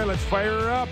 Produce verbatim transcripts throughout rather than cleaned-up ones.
right, let's fire her up.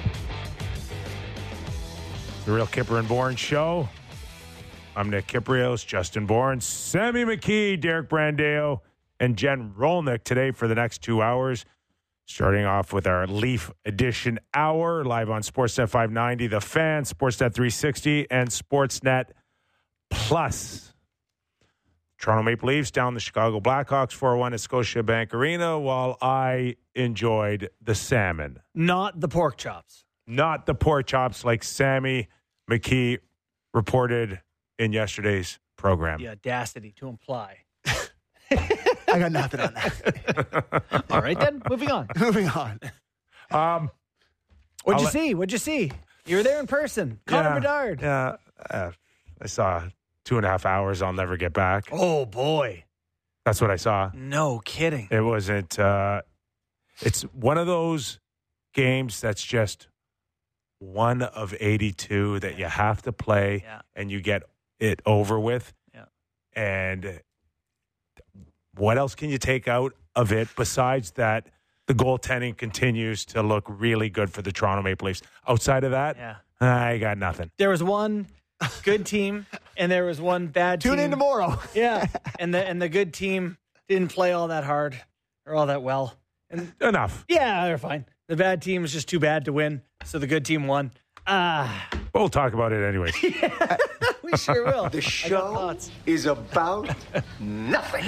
The Real Kipper and Bourne Show. I'm Nick Kiprios, Justin Bourne, Sammy McKee, Derek Brandeo, and Jen Rolnick today for the next two hours. Starting off with our Leaf Edition hour, live on Sportsnet five ninety, The Fan, Sportsnet three sixty, and Sportsnet Plus. Toronto Maple Leafs down the Chicago Blackhawks four one at Scotiabank Arena, while I enjoyed the salmon. Not the pork chops. Not the pork chops like Sammy McKee reported in yesterday's program. The audacity to imply. I got nothing on that. All right, then. Moving on. Moving on. Um, What'd I'll you let- see? What'd you see? You were there in person. Connor yeah, Bedard. Yeah, uh, I saw two and a half hours I'll never get back. Oh, boy. That's what I saw. No kidding. It wasn't, uh, it's one of those games that's just one of eighty-two that you have to play Yeah. and you get it over with. Yeah. And what else can you take out of it besides that the goaltending continues to look really good for the Toronto Maple Leafs? Outside of that, Yeah. I got nothing. There was one good team, and there was one bad team. Tune in tomorrow. Yeah, and the and the good team didn't play all that hard or all that well. And Enough. yeah, they're fine. The bad team was just too bad to win, so the good team won. Ah, We'll talk about it anyway. we sure will. The I got show thoughts. is about nothing.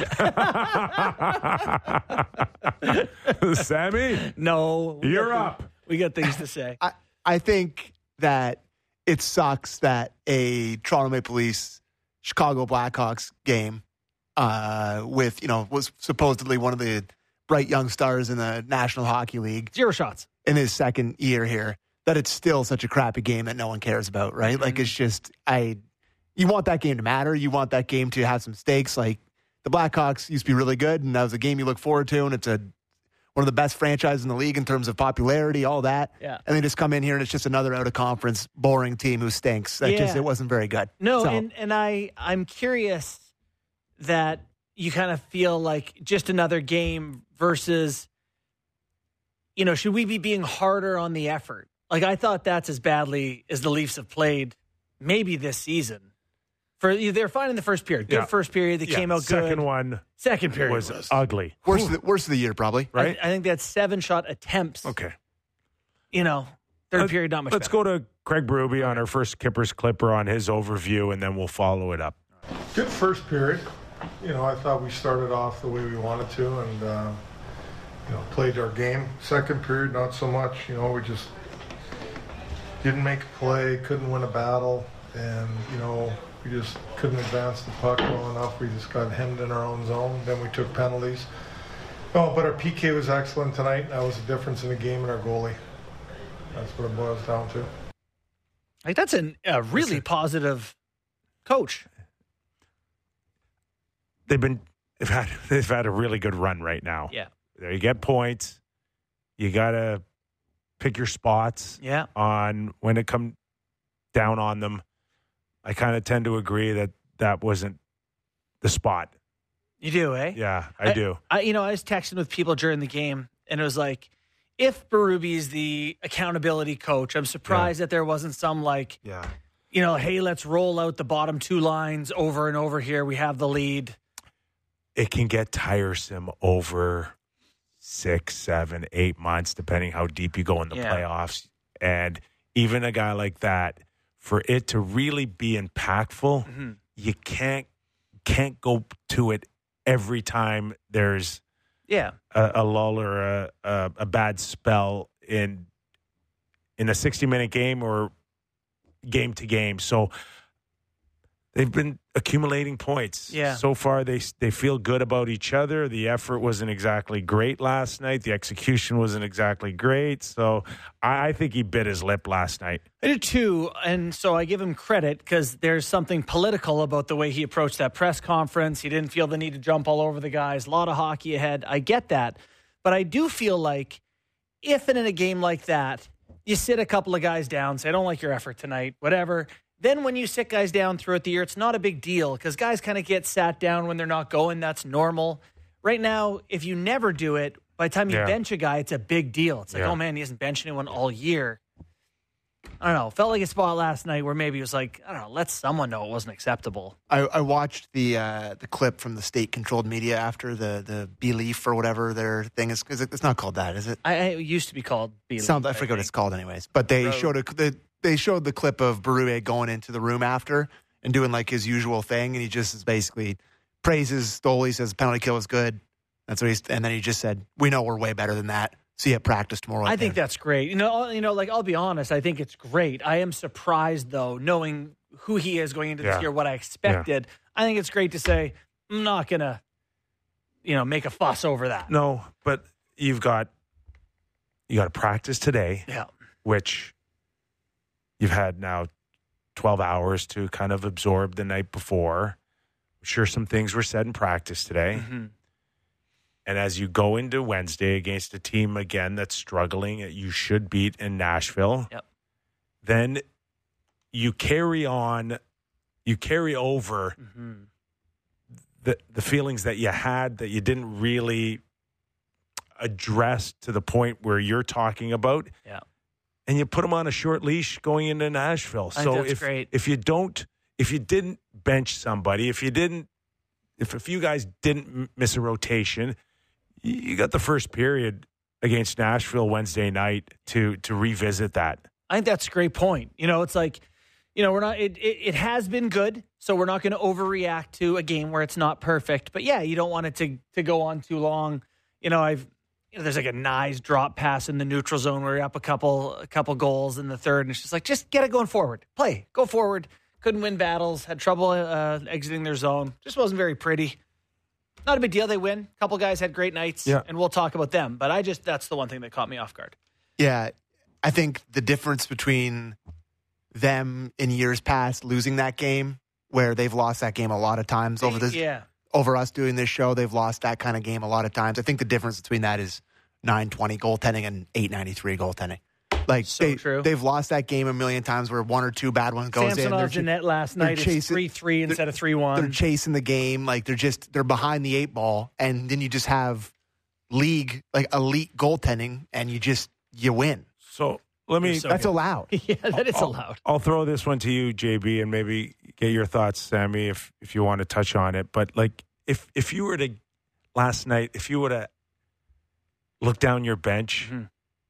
Sammy, No, we you're got up. things- We got things to say. I, I think that it sucks that a Toronto Maple Leafs Chicago Blackhawks game uh, with, you know, was supposedly one of the bright young stars in the National Hockey League Zero shots. in his second year here, that it's still such a crappy game that no one cares about, right? Like, it's just, I, you want that game to matter. You want that game to have some stakes. Like, the Blackhawks used to be really good, and that was a game you look forward to, and it's a one of the best franchises in the league in terms of popularity, all that. Yeah. And they just come in here, and it's just another out-of-conference, boring team who stinks. That just, Yeah. it wasn't very good. No, So, and, and I, I'm curious that you kind of feel like just another game versus, you know, should we be being harder on the effort? Like, I thought that's as badly as the Leafs have played maybe this season. For They're fine in the first period. Good Yeah. first period. They Yeah, came out second good. one Second period was, was, ugly. worst, of the, worst of the year, probably. Right? I, I think they had seven shot attempts. Okay. You know, third Let- period, not much Let's better. go to Craig Berube on our first Kippers Clipper on his overview, and then we'll follow it up. Good first period. You know, I thought we started off the way we wanted to, and uh, you know, played our game. Second period, not so much. You know, we just didn't make a play, couldn't win a battle, and you know, we just couldn't advance the puck well enough. We just got hemmed in our own zone. Then we took penalties. Oh, but our P K was excellent tonight. That was the difference in the game and our goalie. That's what it boils down to. Like, that's an, a really Listen. positive coach. They've been they've had they've had a really good run right now. Yeah. You get points. You gotta pick your spots Yeah. on when it come down on them. I kind of tend to agree that that wasn't the spot. You do, eh? Yeah, I, do. I, you know, I was texting with people during the game, and it was like, if Berube's the accountability coach, I'm surprised that there wasn't some like, Yeah. you know, hey, let's roll out the bottom two lines over and over here. We have the lead. It can get tiresome over six, seven, eight months, depending how deep you go in the Yeah. playoffs. And even a guy like that, for it to really be impactful, Mm-hmm. you can't can't go to it every time there's Yeah. a, a lull or a, a, a bad spell in in a sixty minute game or game to game. So they've been accumulating points. Yeah. So far, they they feel good about each other. The effort wasn't exactly great last night. The execution wasn't exactly great. So I, I think he bit his lip last night. I do too. And so I give him credit because there's something political about the way he approached that press conference. He didn't feel the need to jump all over the guys. A lot of hockey ahead. I get that. But I do feel like if and in a game like that, you sit a couple of guys down, say, I don't like your effort tonight, whatever. Then when you sit guys down throughout the year, it's not a big deal because guys kind of get sat down when they're not going. That's normal. Right now, if you never do it, By the time you Yeah. bench a guy, it's a big deal. It's like, Yeah. oh, man, he hasn't benched anyone all year. I don't know. Felt like a spot last night where maybe it was like, I don't know, let someone know it wasn't acceptable. I, I watched the uh, the clip from the state-controlled media after the the Belief or whatever their thing is. Is it, it's not called that, is it? I, I it used to be called B. Sounds, I forget what it's called, anyways. But they Road. showed a, the they showed the clip of Berube going into the room after and doing like his usual thing, and he just is basically praises Stoley, says penalty kill was good. That's what he's, and then he just said, "We know we're way better than that. See you at practice tomorrow." I think there." that's great. You know, I'll- you know, like I'll be honest, I think it's great. I am surprised though, knowing who he is going into this Yeah. year, what I expected. I think it's great to say I'm not gonna, you know, make a fuss over that. No, but you've got you got to practice today, Yeah, which you've had now twelve hours to kind of absorb the night before. I'm sure some things were said in practice today. Mhm. And as you go into Wednesday against a team, again, that's struggling, that you should beat in Nashville, Yep. then you carry on, you carry over Mhm. the, the feelings that you had that you didn't really address to the point where you're talking about. Yeah. And you put them on a short leash going into Nashville. I think So that's if great. if you don't, if you didn't bench somebody, if you didn't, if a few guys didn't m- miss a rotation, you you got the first period against Nashville Wednesday night to to revisit that. I think that's a great point. You know, it's like, you know, we're not. It it, it has been good, so we're not going to overreact to a game where it's not perfect. But yeah, you don't want it to to go on too long. You know, I've. You know, there's like a nice drop pass in the neutral zone where you're up a couple a couple goals in the third, and it's just like, just get it going forward. Play. Go forward. Couldn't win battles. Had trouble uh, exiting their zone. Just wasn't very pretty. Not a big deal. They win. A couple guys had great nights, Yeah. and we'll talk about them. But I just, that's the one thing that caught me off guard. Yeah, I think the difference between them in years past losing that game, where they've lost that game a lot of times over this, Yeah. over us doing this show, they've lost that kind of game a lot of times. I think the difference between that is nine twenty goaltending and eight ninety-three goaltending. Like So they, true. they've lost that game a million times where one or two bad ones goes in. They're, Samsonov's ch- in net last they're night. It's chasing- three three instead of three they're one. chasing the game. Like they're just they're behind the eight ball, and then you just have league like elite goaltending, and you just you win. So let me. You're so That's good. allowed. Yeah, that is I'll- allowed. I'll throw this one to you, J B, and maybe get your thoughts, Sammy, if if you want to touch on it. But like, if if you were to last night, if you were to look down your bench, Mhm.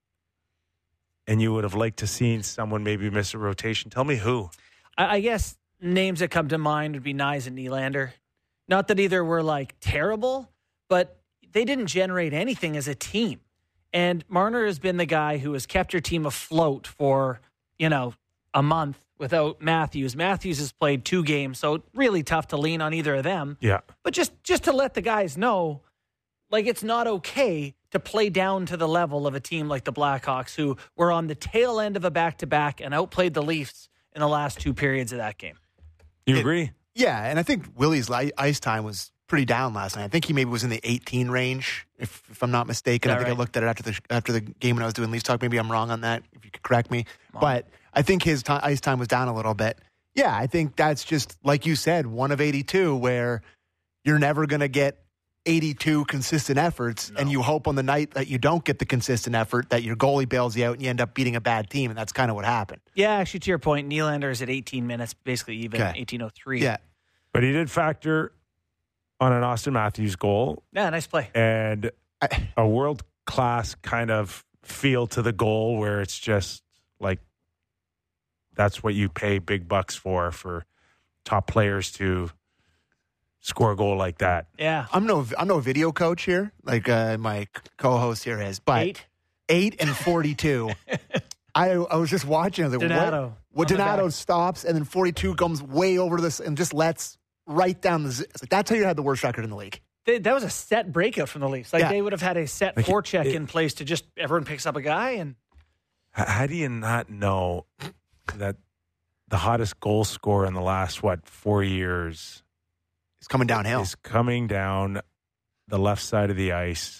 and you would have liked to seen someone maybe miss a rotation, tell me who. I, I guess names that come to mind would be Nyes and Nylander. Not that either were like terrible, but they didn't generate anything as a team. And Marner has been the guy who has kept your team afloat for, you know, a month without Matthews. Matthews has played two games, so really tough to lean on either of them. Yeah. But just just to let the guys know, like, it's not okay to play down to the level of a team like the Blackhawks, who were on the tail end of a back-to-back and outplayed the Leafs in the last two periods of that game. You It- agree? Yeah, and I think Willie's li- ice time was pretty down last night. I think he maybe was in the eighteen range, if, if I'm not mistaken. Is I that think right? I looked at it after the after the game when I was doing Leafs Talk. Maybe I'm wrong on that. If you could correct me, but I think his ti ice time was down a little bit. Yeah, I think that's just like you said, one of eighty-two, where you're never going to get eighty-two consistent efforts, and you hope on the night that you don't get the consistent effort that your goalie bails you out and you end up beating a bad team, and that's kind of what happened. Yeah, actually, to your point, Nylander is at eighteen minutes, basically even, Okay. eighteen oh three. Yeah, But he did factor on an Austin Matthews goal Yeah, nice play. and I, a world-class kind of feel to the goal where it's just like that's what you pay big bucks for, for top players to score a goal like that. Yeah. I'm no I'm no video coach here, like uh, my co-host here is, but Eight. eight and forty-two. I I was just watching. I was like, Donato what? What on the Donato back. stops, and then forty-two comes way over this and just lets right down the. z- It's like, that's how you had the worst record in the league. They, that was a set breakout from the Leafs. Like, Yeah. they would have had a set Like, forecheck it- in place to just, everyone picks up a guy and H- How do you not know that the hottest goal scorer in the last, what, four years It's coming downhill. is coming down the left side of the ice,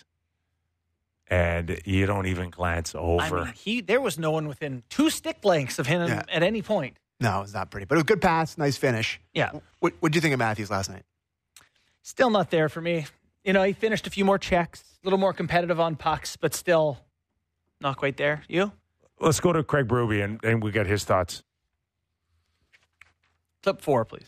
and you don't even glance over? I mean, he there was no one within two stick lengths of him Yeah. at any point. No, it's not pretty, but it was a good pass, nice finish. Yeah. What What did you think of Matthews last night? Still not there for me. You know, he finished a few more checks. little more competitive on pucks, but still not quite there. You? Let's go to Craig Berube and, and we get his thoughts. Clip four, please.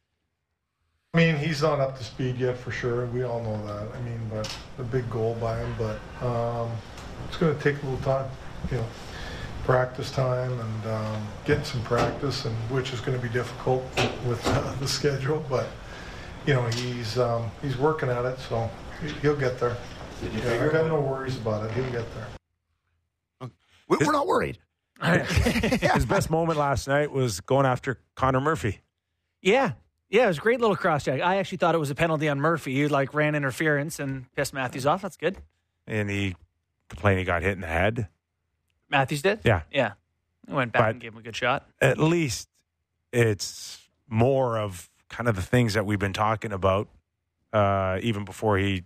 I mean, he's not up to speed yet for sure. We all know that. I mean, but a big goal by him, but um, it's going to take a little time, you know, practice time and um, getting some practice, and which is going to be difficult with uh, the schedule. But you know, he's um, he's working at it, so he'll get there. Did you Yeah, figure I got it no worries about it. He'll get there. We're not worried. His best moment last night was going after Connor Murphy. Yeah. Yeah, it was a great little cross check. I actually thought it was a penalty on Murphy. He like ran interference and pissed Matthews off. That's good. And he complained he got hit in the head. Matthews did? Yeah. Yeah. He went back But- and gave him a good shot. At least it's more of kind of the things that we've been talking about uh, even before he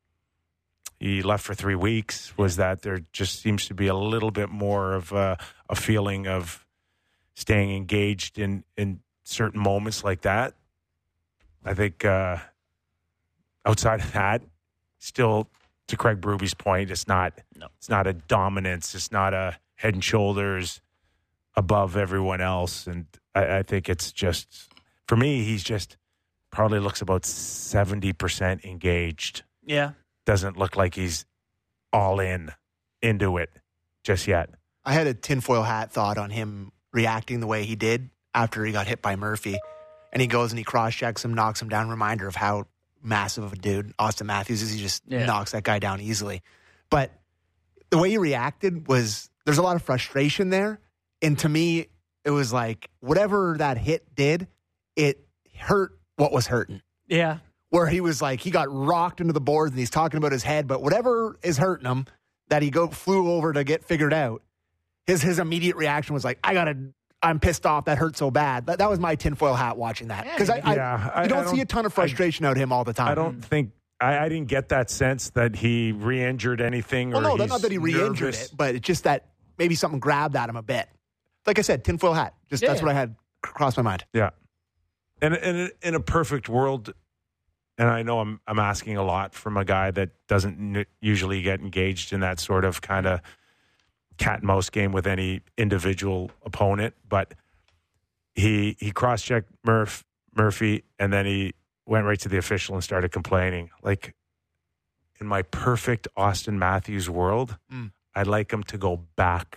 he left for three weeks, was that there just seems to be a little bit more of a, a feeling of staying engaged in, in certain moments like that. I think uh, outside of that, still to Craig Berube's point, it's not No. it's not a dominance. It's not a head and shoulders above everyone else. And I, I think it's just, for me, he's just probably looks about seventy percent engaged. Yeah. Doesn't look like he's all in into it just yet. I had a tinfoil hat thought on him reacting the way he did after he got hit by Murphy. And he goes and he cross-checks him, knocks him down. Reminder of how massive of a dude Austin Matthews is. He just Yeah. knocks that guy down easily. But the way he reacted was, there's a lot of frustration there. And to me, it was like, whatever that hit did, it hurt what was hurting. Yeah. Where he was like, he got rocked into the boards and he's talking about his head, but whatever is hurting him that he go flew over to get figured out, his his immediate reaction was like, I gotta, I'm pissed off. That hurt so bad. That, that was my tinfoil hat watching that. Because I, I, Yeah, I- you I don't, see don't- a ton of frustration out of him all the time. I don't think I, I didn't get that sense that he re-injured anything. Well, or no, he's that's not that he re-injured nervous. it, but it's just that maybe something grabbed at him a bit. Like I said, tinfoil hat. Just Yeah, that's yeah. what I had crossed my mind. Yeah, and in in a perfect world, and I know I'm I'm asking a lot from a guy that doesn't n- usually get engaged in that sort of kind of cat and mouse game with any individual opponent, but he he cross-checked Murph Murphy, and then he went right to the official and started complaining. Like, in my perfect Austin Matthews world, Mm. I'd like him to go back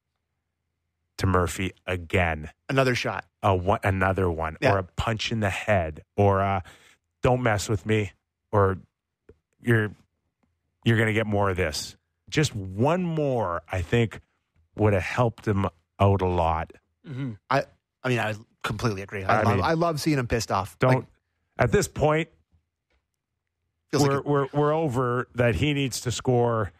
to Murphy again. Another shot. A one, another one, Yeah. or a punch in the head, or a, don't mess with me, or you're you're going to get more of this. Just one more, I think, would have helped him out a lot. Mm-hmm. I I mean, I completely agree. I, I love, mean, I love seeing him pissed off. Don't Like, at this point, feels we're like a- we're we're over that. He needs to score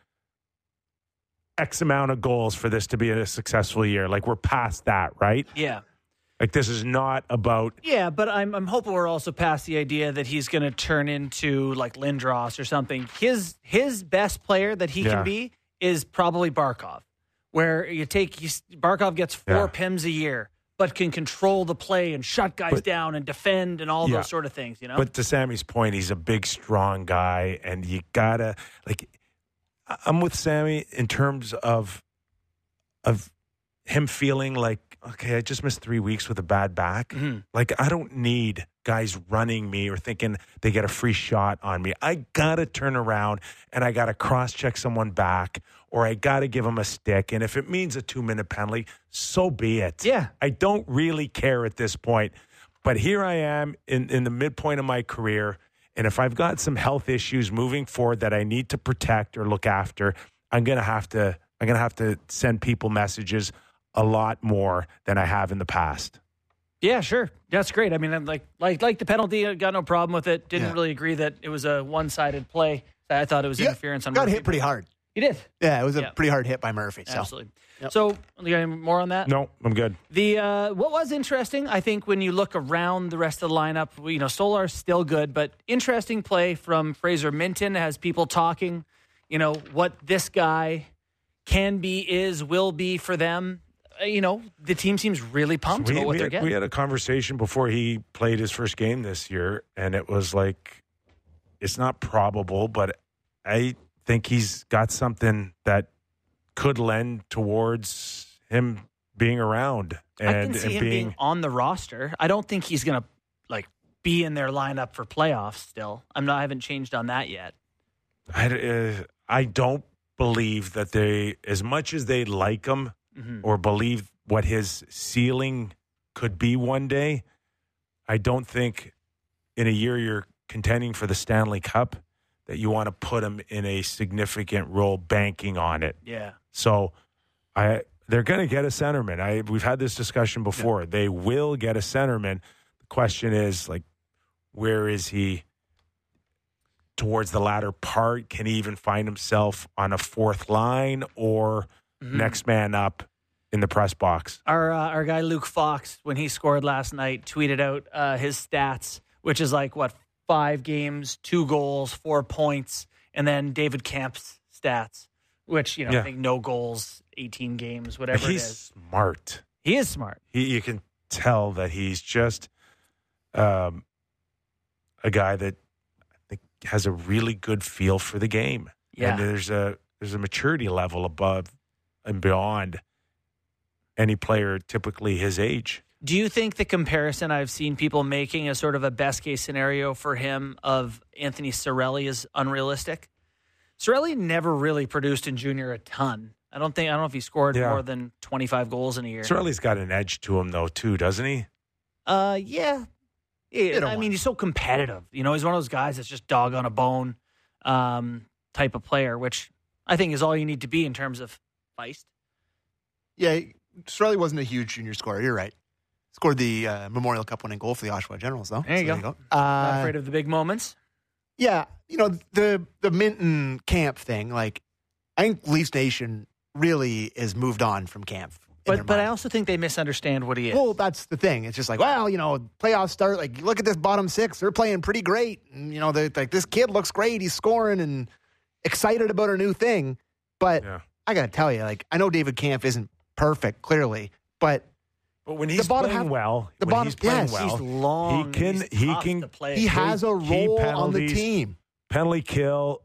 X amount of goals for this to be a successful year. Like, we're past that, right? Yeah. Like, this is not about. Yeah, but I'm I'm hoping we're also past the idea that he's going to turn into like Lindros or something. His his best player that he Yeah. can be is probably Barkov, where you take you, Barkov gets four Yeah. P I Ms a year, but can control the play and shut guys But- down and defend and all Yeah. those sort of things. You know, But to Sammy's point, he's a big, strong guy, and you gotta like. I- I'm with Sammy in terms of of him feeling like, okay, I just missed three weeks with a bad back. Mhm. Like, I don't need guys running me or thinking they get a free shot on me. I gotta turn around and I gotta cross check someone back, or I gotta give them a stick. And if it means a two minute penalty, so be it. Yeah. I don't really care at this point. But here I am in, in the midpoint of my career. And if I've got some health issues moving forward that I need to protect or look after, I'm gonna have to I'm gonna have to send people messages a lot more than I have in the past. yeah, sure, that's great. I mean, I'm like like like the penalty, I got no problem with it. Didn't Yeah. really agree that it was a one sided play. I thought it was he got- interference on got Murphy. hit pretty hard. He did. Yeah, it was a Yeah. pretty hard hit by Murphy. So. Absolutely. Yep. So, you got any more on that? No, I'm good. The uh, what was interesting, I think, when you look around the rest of the lineup, you know, Stolar's still good, but interesting play from Fraser Minton has people talking, you know, what this guy can be, is, will be for them. Uh, you know, the team seems really pumped We, about what we they're had, getting. we had a conversation before he played his first game this year, and it was like, it's not probable, but I think he's got something that could lend towards him being around and, I can see and him being, being on the roster. I don't think he's going to like be in their lineup for playoffs still. I'm not I haven't changed on that yet. I, uh, I don't believe that they, as much as they like him Mm-hmm. or believe what his ceiling could be one day, I don't think in a year you're contending for the Stanley Cup that you want to put him in a significant role banking on it. Yeah. So I they're going to get a centerman. I we've had this discussion before. Yeah. They will get a centerman. The question is, like, where is he towards the latter part? Can he even find himself on a fourth line or mm-hmm. next man up in the press box? Our uh, our guy Luke Fox, when he scored last night, tweeted out uh, his stats, which is like, what, five games, two goals, four points, and then David Kamp's stats, which, you know, yeah. I think no goals, eighteen games, whatever he's it is. Smart. He is smart. He, you can tell that he's just um, a guy that I think has a really good feel for the game. Yeah. And there's a there's a maturity level above and beyond any player typically his age. Do you think the comparison I've seen people making as sort of a best case scenario for him of Anthony Cirelli is unrealistic? Cirelli never really produced in junior a ton. I don't think I don't know if he scored yeah. more than twenty-five goals in a year. Cirelli's got an edge to him though too, doesn't he? Uh yeah. yeah I mean, he's so competitive. You know, he's one of those guys that's just dog on a bone um, type of player, which I think is all you need to be in terms of feist. Yeah, Cirelli wasn't a huge junior scorer. You're right. Scored the uh, Memorial Cup winning goal for the Oshawa Generals, though. There you so go. There you go. Not Uh, afraid of the big moments. yeah, you know, the the Minton Camp thing, like, I think Leafs Nation really has moved on from Camp. But but I also think they misunderstand what he is. Well, that's the thing. It's just like, well, you know, playoffs start. Like, look at this bottom six; they're playing pretty great. And, you know, like this kid looks great. He's scoring and excited about a new thing. But yeah. I got to tell you, like, I know David Kampf isn't perfect, clearly, but but when he's bottom playing half- well, the when bottom- he's playing yes, well, he's long. he can he's he tough can to play. he has a key role on the penalties. team. penalty kill,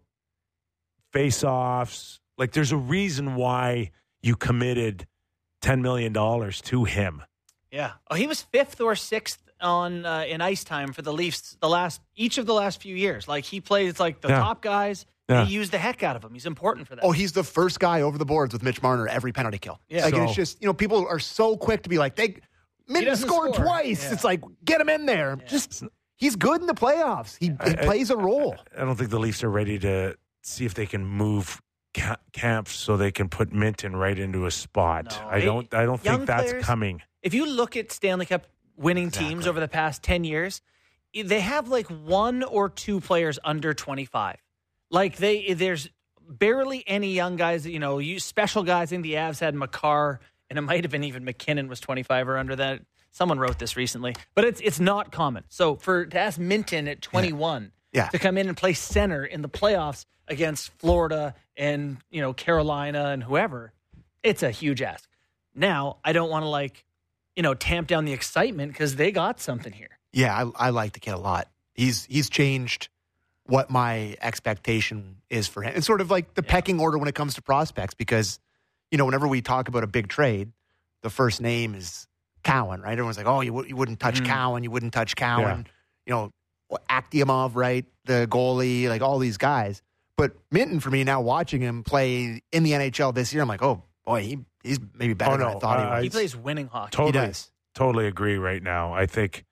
face-offs. Like, there's a reason why you committed ten million dollars to him. Yeah. Oh, he was fifth or sixth on uh, in ice time for the Leafs the last each of the last few years. Like, he plays like the Yeah. top guys. Yeah. He used the heck out of him. He's important for that. Oh, he's the first guy over the boards with Mitch Marner every penalty kill. Yeah. Like, So- it's just, you know, people are so quick to be like, they Minton doesn't scored score. twice. Yeah. It's like, get him in there. Just, he's good in the playoffs. He, he plays a role. I don't think the Leafs are ready to see if they can move Ca- Camp so they can put Minton right into a spot. No, I don't. I don't young think that's players- coming. If you look at Stanley Cup winning teams Exactly. over the past ten years, they have like one or two players under twenty-five. Like, they there's barely any young guys that, you know, you special guys. I think the Avs had Makar, and it might have been even McKinnon was twenty-five or under that. Someone wrote this recently, but it's it's not common. So for to ask Minton at twenty-one Yeah. to come in and play center in the playoffs against Florida and, you know, Carolina and whoever, it's a huge ask. Now, I don't want to, like, you know, tamp down the excitement because they got something here. Yeah, I, I like the kid a lot. He's he's changed what my expectation is for him. It's sort of like the Yeah. pecking order when it comes to prospects because, you know, whenever we talk about a big trade, the first name is Cowan, right? Everyone's like, oh, you, w- you wouldn't touch Mhm. Cowan, you wouldn't touch Cowan. You know, Aktiamov, right? The goalie, like all these guys. But Minton, for me, now watching him play in the N H L this year, I'm like, oh, boy, he, he's maybe better Oh, than I no, thought uh, he was. He plays winning hockey. Totally, He does. totally agree. Right now, I think.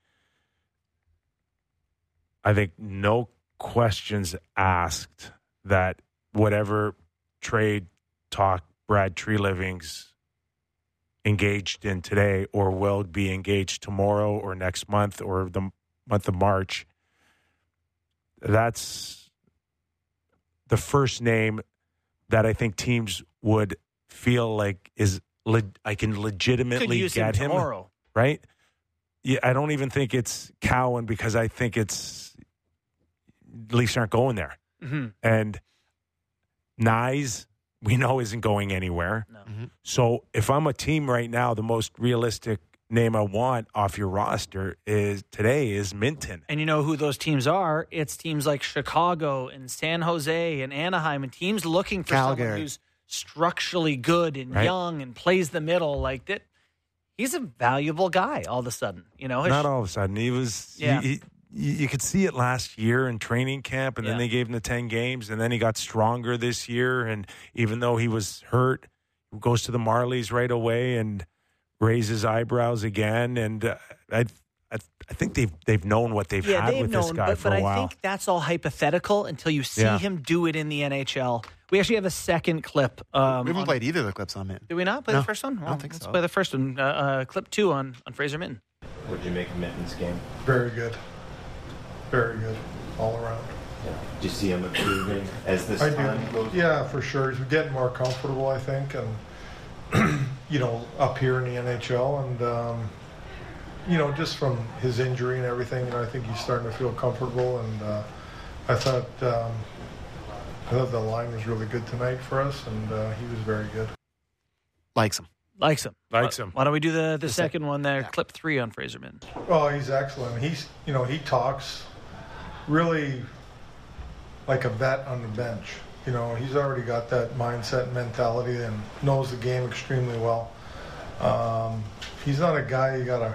I think no questions asked that whatever trade talk Brad Treliving's engaged in today or will be engaged tomorrow or next month or the month of March, that's the first name that I think teams would feel like is le- I can Could legitimately use get him him, tomorrow. right? Yeah, I don't even think it's Cowan because I think it's Leafs aren't going there. Mm-hmm. And Nyes, we know, isn't going anywhere. No. Mhm. So if I'm a team right now, the most realistic name I want off your roster is today is Minton. And you know who those teams are? It's teams like Chicago and San Jose and Anaheim, and teams looking for Calgary. someone who's structurally good and Right. young and plays the middle like that. He's a valuable guy all of a sudden. You know, his- Not all of a sudden. He was. Yeah. He, he, you could see it last year in training camp, and then Yeah. they gave him the ten games, and then he got stronger this year. And even though he was hurt, he goes to the Marlies right away and raises eyebrows again. And uh, I, I, I think they've they've known what they've yeah, had they've with known, this guy but, for but a I while. think that's all hypothetical until you see Yeah. him do it in the N H L. We actually have a second clip. Um, We haven't on- played either of the clips on Minton. Did we not play No, the first one? I don't Well, think let's so. play the first one. Uh, uh, clip two on, on Fraser Minton. What did you make of Minton's game? Very good. Very good all around. Yeah. Do you see him improving as this I time do. goes? Yeah, for sure. He's getting more comfortable, I think, and you know, up here in the N H L, and um, you know, just from his injury and everything, you know, I think he's starting to feel comfortable. And uh, I thought, um, I thought the line was really good tonight for us, and uh, he was very good. Likes him. Likes him. Likes Why- him. Why don't we do the, the, The second sec- one there? yeah. Clip three on Fraser Minton. Oh, he's excellent. He's, you know, he talks really like a vet on the bench. You know, he's already got that mindset and mentality and knows the game extremely well. Um, he's not a guy you gotta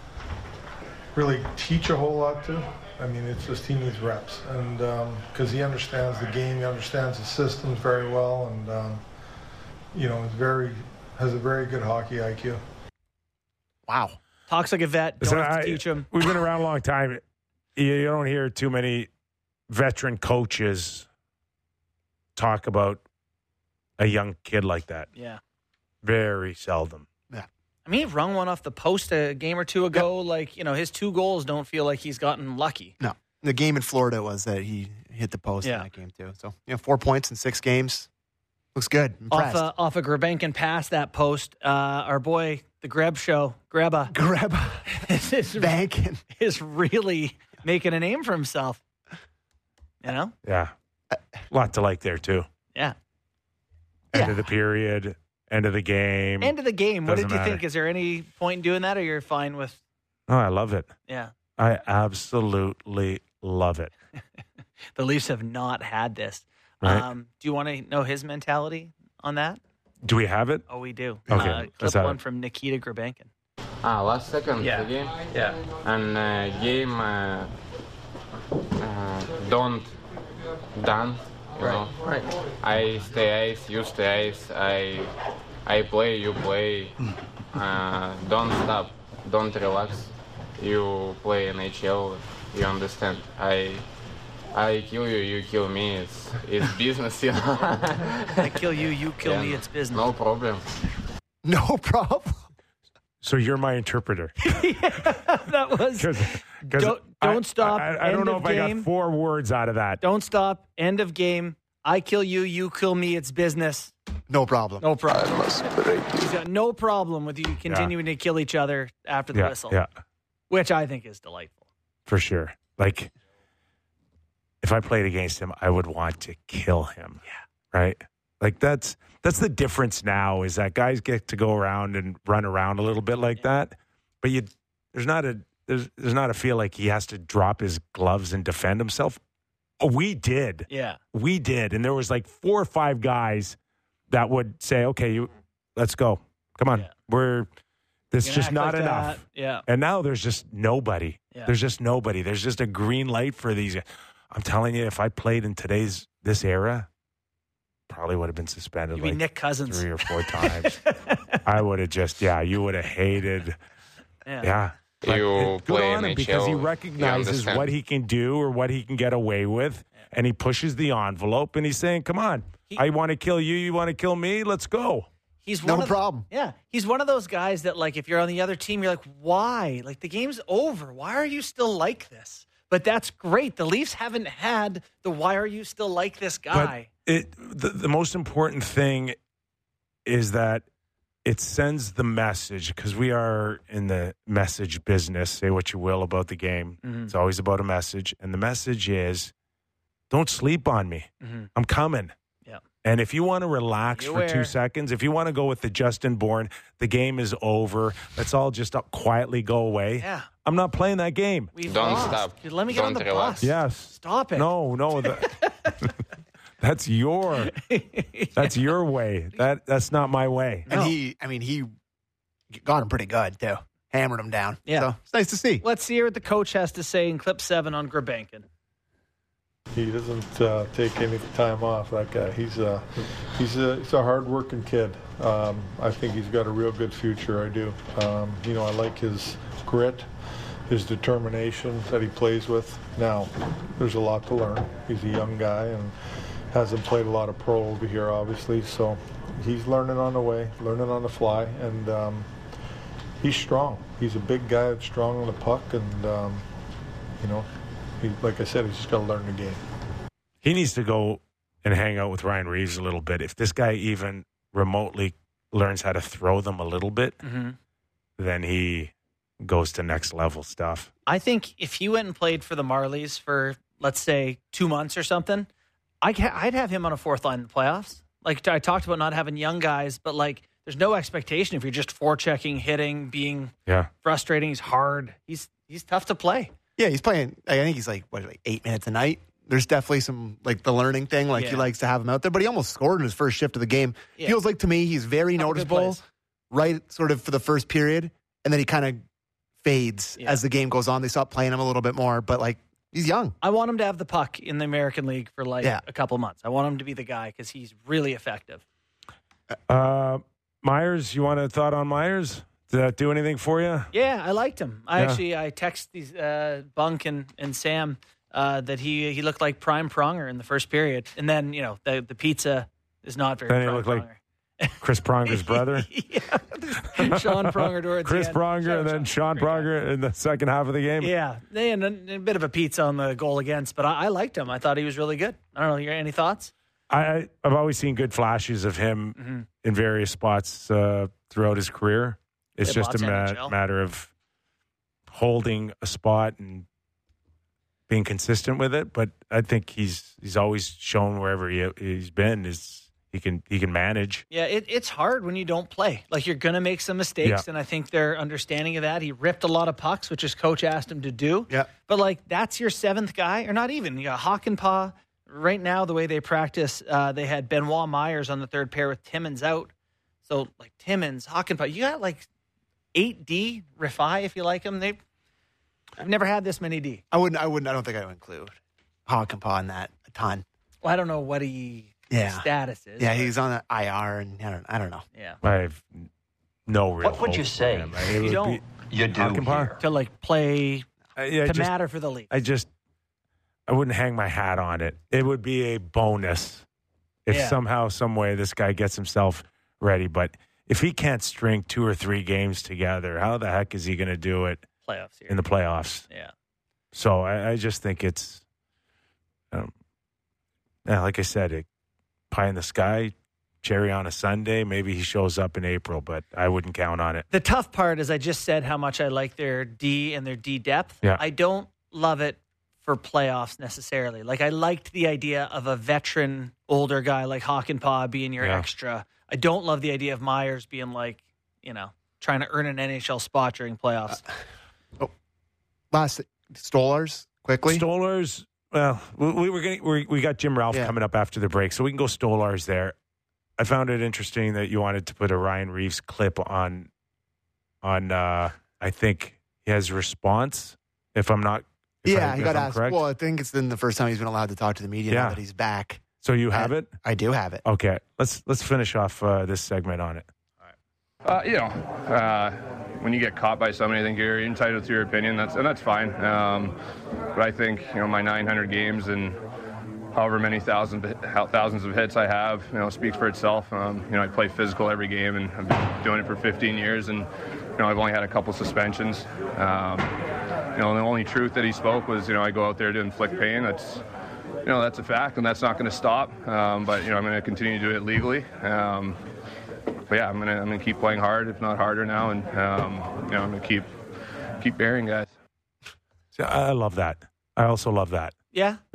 really teach a whole lot to. I mean, it's just he needs reps, and because he understands the game, he understands the systems very well, and um, you know, is very has a very good hockey I Q. Wow. Talks like a vet. Don't So have to I- teach him. We've been around a long time. You, you don't hear too many veteran coaches talk about a young kid like that. Yeah. Very seldom. I mean, he rung one off the post a game or two ago. Like, you know, his two goals don't feel like he's gotten lucky. No. The game in Florida was that he hit the post Yeah. in that game, too. So, you know, four points in six games. Looks good. Off Impressed. a, off a Grabenkin pass that post, uh, our boy, the Greb Show, Greba, Grab is, bank. And is really making a name for himself. You know? Yeah. A lot to like there, too. Yeah. End Yeah. of the period, end of the game. End of the game. What Doesn't did you matter. think? Is there any point in doing that, or you're fine with? Oh, I love it. Yeah. I absolutely love it. The Leafs have not had this. Right. Um, do you want to know his mentality on that? Do we have it? Oh, we do. Okay, Uh, let's clip have one it. from Nikita Grabenkin. Ah, last second Yeah. the game Yeah. and uh, game uh, uh, don't done. You know, Right. I stay ice, you stay ice. I I play, you play. Uh, don't stop, don't relax. You play N H L. You understand? I I kill you, you kill me. It's it's business, you know. I kill you, you kill Yeah, me. It's business. No problem. no problem. So you're my interpreter. That was. 'Cause- 'cause Don't- I- don't stop, I, I, I don't end know of if I game. got four words out of that. Don't stop. End of game. I kill you, you kill me. It's business. No problem. No problem. He's got no problem with you continuing to kill each other after the yeah, whistle, yeah, which I think is delightful. for sure. Like, if I played against him, I would want to kill him. Yeah. Right? Like, that's that's the difference now is that guys get to go around and run around a little bit like that. But you there's not a there's there's not a feel like he has to drop his gloves and defend himself. Oh, we did. Yeah. We did. And there was like four or five guys that would say, okay, you, let's go. Come on. Yeah. We're, there's Gonna just act not like enough. that. Yeah. And now there's just nobody. Yeah. There's just nobody. There's just a green light for these. I'm telling you, if I played in today's, this era, probably would have been suspended You mean like Nick Cousins? three or four times. I would have just, yeah, you would have hated. Yeah. Yeah. But You it- good play on him N H L, because he you recognizes understand. what he can do or what he can get away with, and he pushes the envelope, and he's saying, come on, He- I want to kill you, you want to kill me, let's go. He's No one of the- problem. yeah, he's one of those guys that, like, if you're on the other team, you're like, why? Like, the game's over. Why are you still like this? But that's great. The Leafs haven't had the why are you still like this guy. But it, the, the most important thing is that it sends the message, because we are in the message business. Say what you will about the game. Mhm. It's always about a message. And the message is, don't sleep on me. Mhm. I'm coming. Yeah. And if you want to relax You for two wear. seconds, if you want to go with the Justin Bourne, the game is over. Let's all just up quietly go away. Yeah. I'm not playing that game. We've Don't lost. stop. Let me get on Don't the relax. bus. Yes. Stop it. No, no. That, that's your that's your way. That that's not my way. And No. he, I mean, he got him pretty good, too. Hammered him down. Yeah. So it's nice to see. Let's hear what the coach has to say in clip seven on Grabankin. He doesn't uh, take any time off. That guy. He's a he's a he's a hard-working kid. Um, I think he's got a real good future. I do. Um, you know, I like his grit, his determination that he plays with. Now, there's a lot to learn. He's a young guy and hasn't played a lot of pro over here, obviously. So he's learning on the way, learning on the fly, and um, he's strong. He's a big guy that's strong on the puck, and um, you know. He, like I said, he's just got to learn the game. He needs to go and hang out with Ryan Reeves a little bit. If this guy even remotely learns how to throw them a little bit, Mm-hmm. then he goes to next level stuff. I think if he went and played for the Marlies for, let's say, two months or something, I'd, ha- I'd have him on a fourth line in the playoffs. Like I talked about not having young guys, but like there's no expectation if you're just forechecking, hitting, being Yeah. frustrating. He's hard. He's he's tough to play. Yeah, he's playing. I think he's like, what, like eight minutes a night. There's definitely some, like, the learning thing. Like, he Yeah. likes to have him out there. But he almost scored in his first shift of the game. Yeah. Feels like, to me, he's very Couple good noticeable plays. right sort of for the first period. And then he kind of fades Yeah. as the game goes on. They stop playing him a little bit more. But, like, he's young. I want him to have the puck in the American League for like Yeah. a couple months. I want him to be the guy because he's really effective. Uh, Myers, you want a thought on Myers? Did that do anything for you? Yeah, I liked him. I Yeah. actually I text these uh, Bunk and, and Sam uh, that he he looked like Prime Pronger in the first period, and then you know the the pizza is not very. Then he Prime looked like Pronger. Chris Pronger's brother. yeah, Sean Pronger towards Chris the end. Pronger Shout and out then Sean Great guy. Pronger in the second half of the game. Yeah, and a, a bit of a pizza on the goal against, but I, I liked him. I thought he was really good. I don't know. You got any thoughts? I, I- I've always seen good flashes of him Mm-hmm. in various spots uh, throughout his career. It's Played just a lots of N ma- H L. matter of holding a spot and being consistent with it. But I think he's he's always shown wherever he, he's been is he can he can manage. Yeah, it, it's hard when you don't play. Like, you're going to make some mistakes, Yeah. and I think they're understanding of that. He ripped a lot of pucks, which his coach asked him to do. Yeah. But, like, that's your seventh guy, or not even. You got Hockenpah. Right now, the way they practice, uh, they had Benoit Myers on the third pair with Timmins out. So, like, Timmins, Hockenpah. You got, like, eight D, Rifai, if you like him. They, I've never had this many D. I wouldn't, I wouldn't, I don't think I would include Hockenpah in that a ton. Well, I don't know what he Yeah. status is. Yeah, but- he's on the I R, and I don't, I don't know. Yeah. I have no real. What would hope you for say? him. It You would don't. be- You do Hockenpah? here. To, like, play, I, yeah, to just- matter for the league. I just I wouldn't hang my hat on it. It would be a bonus if Yeah. somehow, some way, this guy gets himself ready. But if he can't string two or three games together, how the heck is he going to do it Playoffs here. in the playoffs? Yeah. So I, I just think it's, um, yeah, like I said, it, pie in the sky, cherry on a Sunday. Maybe he shows up in April, but I wouldn't count on it. The tough part is I just said how much I like their D and their D depth. Yeah. I don't love it for playoffs necessarily. Like, I liked the idea of a veteran older guy like Hockenpah being your Yeah. extra. I don't love the idea of Myers being like, you know, trying to earn an N H L spot during playoffs. Last, Stolars, quickly. Stolars, well, we, we were going we we got Jim Ralph Yeah. coming up after the break, so we can go Stolars there. I found it interesting that you wanted to put a Ryan Reeves clip on, on uh, I think his response, if I'm not, if yeah, I, he if got I'm asked. correct. Well, I think it's then the first time he's been allowed to talk to the media Yeah. now that he's back. So you have I- it? I do have it. Okay, let's let's finish off uh, this segment on it. Uh, you know, uh, when you get caught by somebody, I think you're entitled to your opinion. That's and that's fine. Um, but I think you know my nine hundred games and however many thousands thousands of hits I have, you know, speaks for itself. Um, you know, I play physical every game, and I've been doing it for fifteen years, and you know, I've only had a couple suspensions. Um, you know, the only truth that he spoke was, you know, I go out there to inflict pain. That's you know, that's a fact, and that's not going to stop. Um, but you know, I'm going to continue to do it legally. Um, But yeah, I'm gonna I'm gonna keep playing hard, if not harder now, and um, you know I'm gonna keep keep bearing guys. So I love that. I also love that. Yeah. Yeah,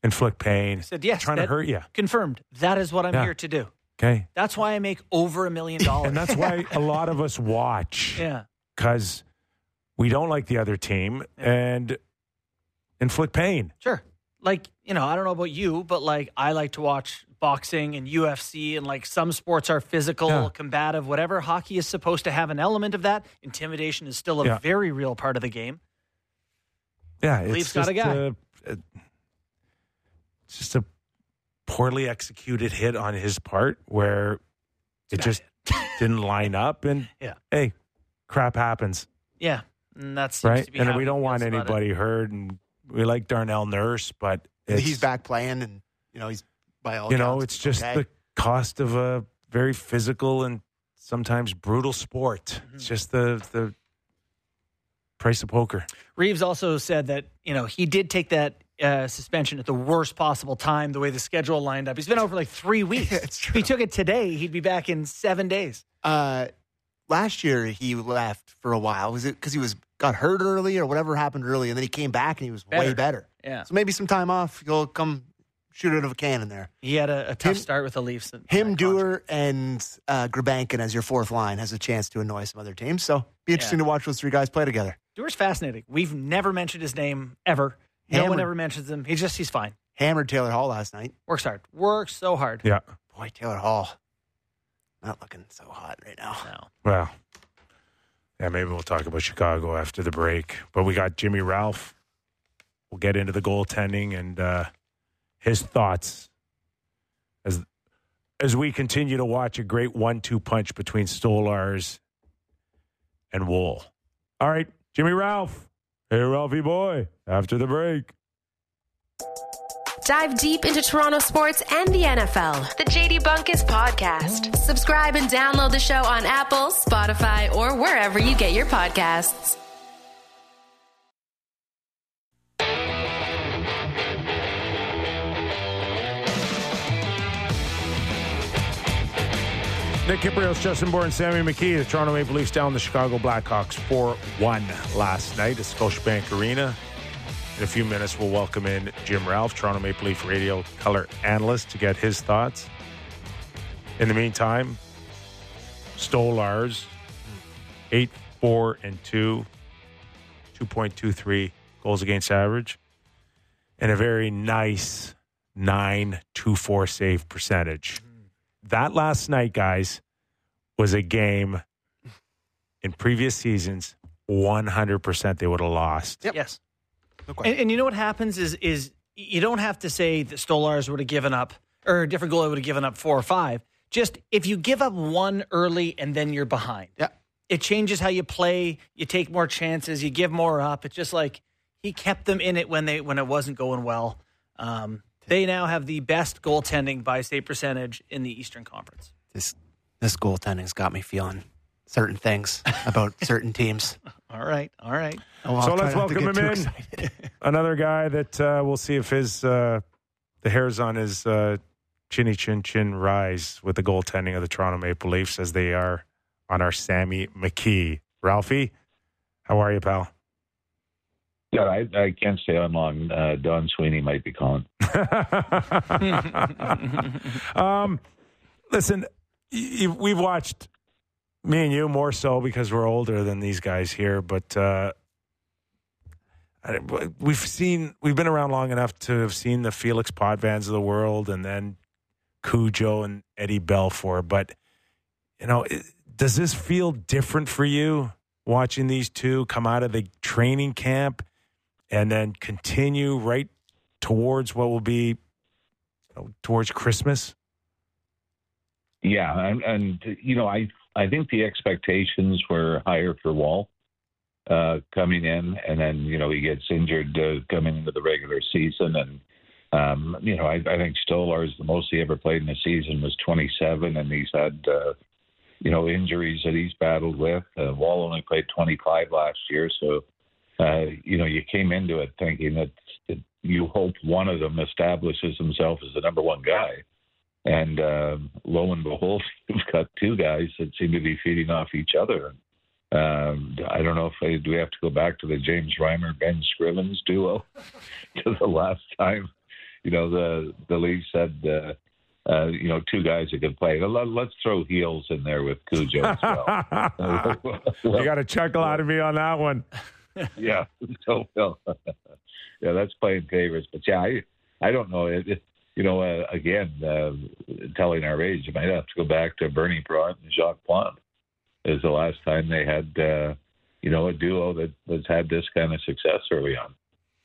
inflict pain. I said, yes. Trying to that- hurt you. Confirmed. That is what I'm Yeah. here to do. Okay. That's why I make over a million dollars. And that's why a lot of us watch. Yeah. Because we don't like the other team and inflict pain. Sure. Like, you know, I don't know about you, but like I like to watch boxing and U F C, and like some sports are physical, Yeah. combative, whatever. Hockey is supposed to have an element of that. Intimidation is still a Yeah. very real part of the game. Yeah. It's Leafs got a just guy. A, a- it's just a poorly executed hit on his part where it just didn't line up. And Yeah. hey, crap happens. Yeah. And that's Right. To be And how we he don't want feels about it. anybody hurt. And we like Darnell Nurse, but And it's, he's back playing, and you know he's by all you know, accounts, it's just okay. the cost of a very physical and sometimes brutal sport. Mm-hmm. It's just the the price of poker. Reeves also said that, you know, he did take that uh, suspension at the worst possible time, the way the schedule lined up. He's been out for like three weeks. it's If he took it today, he'd be back in seven days. Uh, last year he left for a while. Was it because he was got hurt early or whatever happened early, and then he came back and he was way Better. better. Yeah. So maybe some time off, you'll come shoot out of a cannon there. He had a, a tough Him- start with the Leafs. in Him, that contract. Dewar, and uh, Grabankin as your fourth line has a chance to annoy some other teams. So be interesting Yeah. to watch those three guys play together. Dewar's fascinating. We've never mentioned his name ever. No one Hammered. ever mentions him. He's just, he's fine. Hammered Taylor Hall last night. Works hard. Works so hard. Yeah. Boy, Taylor Hall, not looking so hot right now. No. Well, yeah, maybe we'll talk about Chicago after the break. But we got Jimmy Ralph. We'll get into the goaltending and uh, his thoughts as as we continue to watch a great one two punch between Stolars and Wool. All right, Jimmy Ralph. Hey, Ralphie boy, after the break. Dive deep into Toronto sports and the N F L. The J D Bunkus Podcast. Subscribe and download the show on Apple, Spotify, or wherever you get your podcasts. Nick Kiprios, Justin Bourne, Sammy McKee. The Toronto Maple Leafs down the Chicago Blackhawks four one last night at Scotiabank Arena. In a few minutes, we'll welcome in Jim Ralph, Toronto Maple Leaf radio color analyst, to get his thoughts. In the meantime, Stolars, eight, four, and two, two point two three goals against average, and a very nice nine two four save percentage. That last night, guys, was a game in previous seasons, one hundred percent they would have lost. Yep. Yes. No question. And, and you know what happens is is you don't have to say that Stolars would have given up, or a different goalie would have given up four or five. Just if you give up one early and then you're behind, Yeah. it changes how you play. You take more chances. You give more up. It's just like he kept them in it when they when it wasn't going well. Um, they now have the best goaltending by save percentage in the Eastern Conference. This this goaltending's got me feeling certain things about certain teams. All right, all right. Oh, I'll So try let's not to welcome get him too in. excited. Another guy that uh, we'll see if his uh, the hairs on his uh, chinny chin chin rise with the goaltending of the Toronto Maple Leafs as they are on our Sammy McKee. Ralphie, how are you, pal? Yeah, I, I can't stay on long. Uh, Don Sweeney might be calling. um, listen, y- y- we've watched, me and you more so because we're older than these guys here, but uh, I- we've seen, we've been around long enough to have seen the Felix Potvins of the world and then Cujo and Eddie Belfour. But, you know, it, does this feel different for you watching these two come out of the training camp and then continue right towards what will be, you know, towards Christmas? Yeah, and, and you know, I I think the expectations were higher for Wall uh, coming in, and then you know he gets injured uh, coming into the regular season, and um, you know I, I think Stolars, the most he ever played in a season was twenty-seven, and he's had uh, you know injuries that he's battled with. Uh, Wall only played twenty-five last year, so uh, you know you came into it thinking that, that you hope one of them establishes himself as the number one guy. And uh, lo and behold, we've got two guys that seem to be feeding off each other. Um, I don't know if I, do we have to go back to the James Reimer, Ben Scrivens duo to the last time you know, the the Leafs said, uh, uh, you know, two guys that could play. Let's throw Heels in there with Cujo as well. You got a chuckle out of me on that one. Yeah, so well, yeah, that's playing favorites. But yeah, I, I don't know. It, it, you know, uh, again, uh, telling our age, you might have to go back to Bernie Perrant and Jacques Plante. Is the last time they had, uh, you know, a duo that that's had this kind of success early on.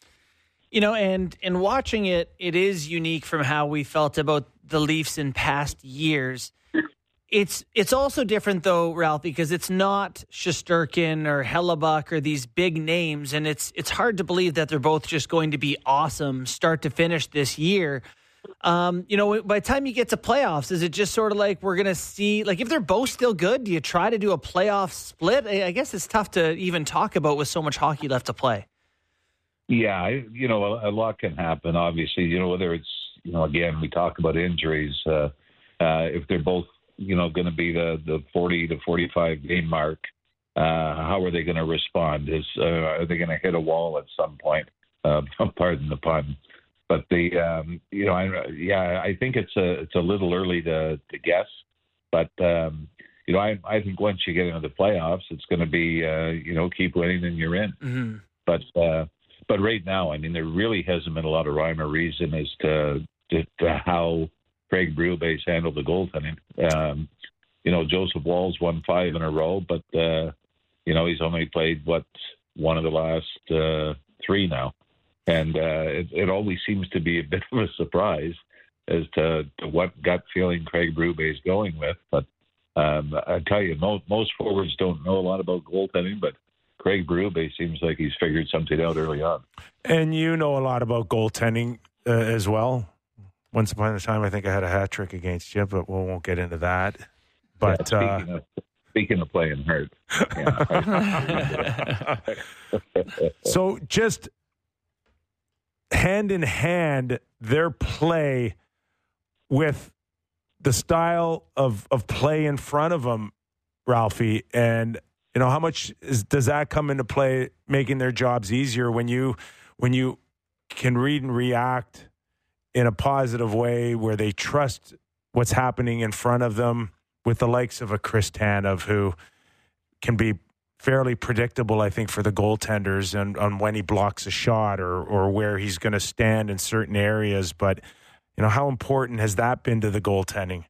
You know, and in watching it, it is unique from how we felt about the Leafs in past years. It's it's also different, though, Ralph, because it's not Shesterkin or Hellebuck or these big names, and it's it's hard to believe that they're both just going to be awesome start to finish this year. Um, you know, by the time you get to playoffs, is it just sort of like we're going to see, like if they're both still good, do you try to do a playoff split? I guess it's tough to even talk about with so much hockey left to play. Yeah, I, you know, a, a lot can happen, obviously. You know, whether it's, you know, again, we talk about injuries. Uh, uh, if they're both, you know, going to be the, the forty to forty-five game mark, uh, how are they going to respond? Is uh, Are they going to hit a wall at some point? Uh, pardon the pun. But the, um, you know, I, yeah, I think it's a it's a little early to, to guess. But, um, you know, I, I think once you get into the playoffs, it's going to be, uh, you know, keep winning and you're in. Mm-hmm. But, uh, But right now, I mean, there really hasn't been a lot of rhyme or reason as to, to, to how Craig Berube's handled the goaltending. Um, you know, Joseph Woll's won five in a row, but, uh, you know, he's only played, what, one of the last uh, three now. And uh, it, it always seems to be a bit of a surprise as to, to what gut feeling Craig Berube's going with. But um, I tell you, most, most forwards don't know a lot about goaltending, but Craig Berube seems like he's figured something out early on. And you know a lot about goaltending uh, as well. Once upon a time, I think I had a hat trick against you, but we won't get into that. But yeah, speaking, uh, of, speaking of playing hurt. Yeah. So just hand in hand, their play with the style of, of play in front of them, Ralphie, and you know, how much is, does that come into play, making their jobs easier when you when you can read and react in a positive way where they trust what's happening in front of them, with the likes of a Chris Tanev, who can be fairly predictable, I think, for the goaltenders and on when he blocks a shot or or where he's going to stand in certain areas. But, you know, how important has that been to the goaltending?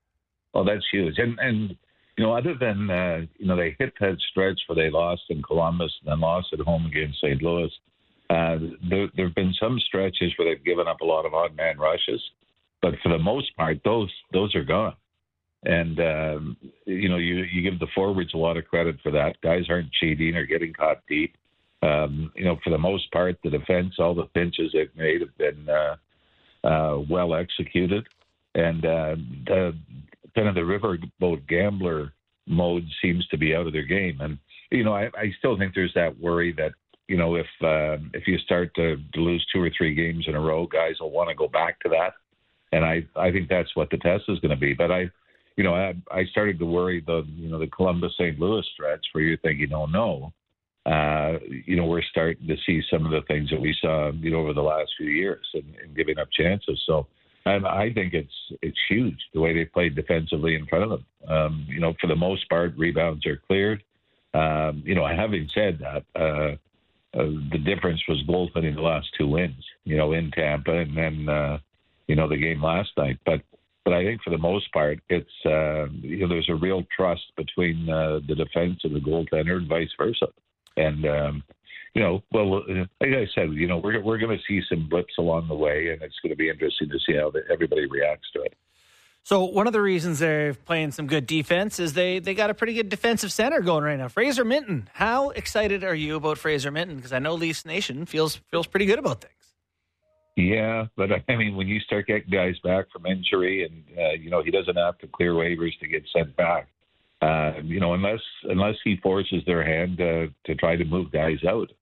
Oh, that's huge. And, and you know, other than, uh, you know, they hit that stretch where they lost in Columbus and then lost at home against Saint Louis, uh, there there have been some stretches where they've given up a lot of odd man rushes. But for the most part, those those are gone. And, um, you know, you, you give the forwards a lot of credit for that. Guys aren't cheating or getting caught deep. Um, you know, for the most part, the defense, all the pinches they've made have been uh, uh, well executed. And uh, the kind of the riverboat gambler mode seems to be out of their game. And, you know, I, I still think there's that worry that, you know, if uh, if you start to, to lose two or three games in a row, guys will want to go back to that. And I, I think that's what the test is going to be. But I, you know, I, I started to worry the, you know, the Columbus Saint Louis stretch where you're thinking, oh no, uh, you know, we're starting to see some of the things that we saw, you know, over the last few years and, and giving up chances. So um, I think it's it's huge the way they played defensively in front of them. Um, you know, for the most part, rebounds are cleared. Um, you know, having said that, uh, uh, the difference was goaltending the last two wins, you know, in Tampa and then, uh, you know, the game last night. But But I think for the most part, it's uh, you know, there's a real trust between uh, the defense and the goaltender, and vice versa. And um, you know, well, like I said, you know, we're we're going to see some blips along the way, and it's going to be interesting to see how the, everybody reacts to it. So one of the reasons they're playing some good defense is they they got a pretty good defensive center going right now, Fraser Minten. How excited are you about Fraser Minten? Because I know Leafs Nation feels feels pretty good about things. Yeah, but I mean, when you start getting guys back from injury, and uh, you know, he doesn't have to clear waivers to get sent back. Uh, you know, unless unless he forces their hand to to try to move guys out.